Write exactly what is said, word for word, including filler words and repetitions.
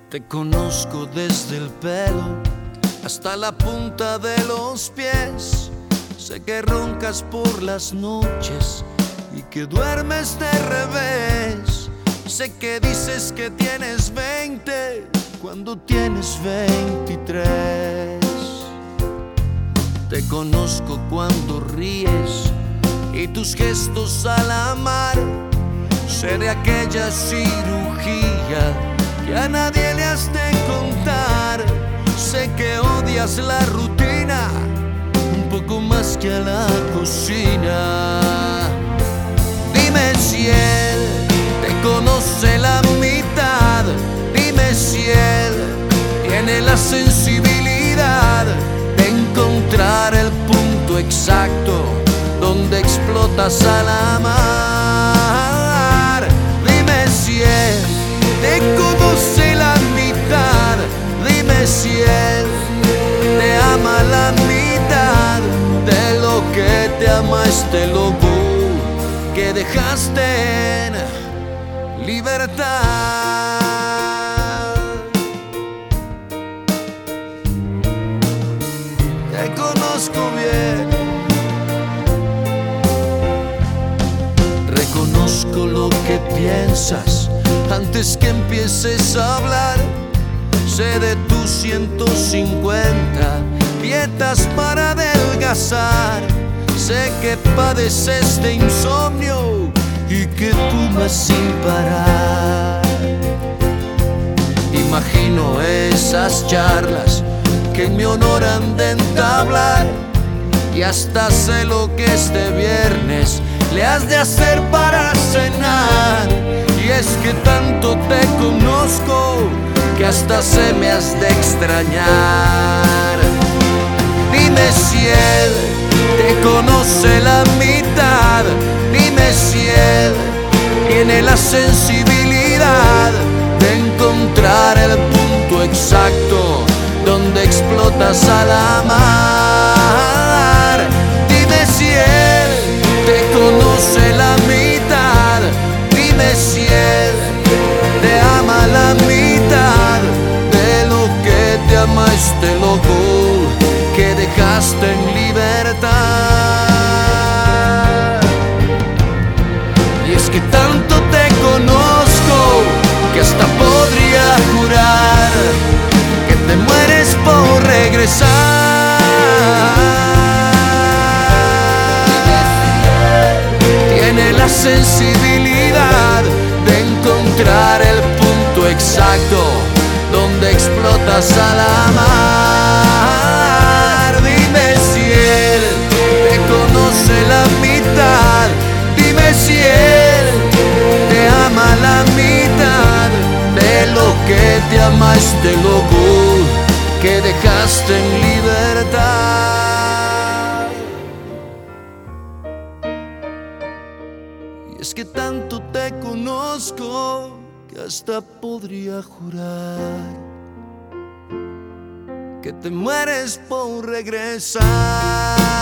Te conozco desde el pelo hasta la punta de los pies. Sé que roncas por las noches y que duermes de revés. Sé que dices que tienes veinte cuando tienes veintitrés. Te conozco cuando ríes y tus gestos al amar. Sé de aquella cirugía que a nadie le has de contar. Sé que odias la rutina un poco más que a la cocina. Dime si él te conoce la mitad. Dime si él tiene la sensibilidad de encontrar el punto exacto donde explotas al amar. Dime si él te conoce la mitad. Dime si él te ama la mitad de lo que te ama este loco que dejaste en libertad. Te conozco bien, reconozco lo que piensas antes que empieces a hablar. Sé de tus ciento cincuenta dietas para adelgazar. Sé que padeces de insomnio y que fumas sin parar. Imagino esas charlas que en mi honor han de entablar. Y hasta sé lo que este viernes le has de hacer para cenar. Y es que tanto te conozco que hasta se me has de extrañar. Dime si él te conoce la mitad. Dime si él tiene la sensibilidad de encontrar el punto exacto donde explotas al amar. Dime si él te conoce la mitad. Dime si él te ama la mitad de lo que te ama este loco que dejaste en libertad. Y es que tanto te conozco que hasta podría jurar que te mueres por regresar. Tiene la sensibilidad de encontrar el punto exacto donde explotas al amar. Dime si él te conoce la mitad. Dime si él te ama la mitad de lo que te ama este loco que dejaste en libertad. Y es que tanto te conozco que hasta podría jurar que te mueres por regresar.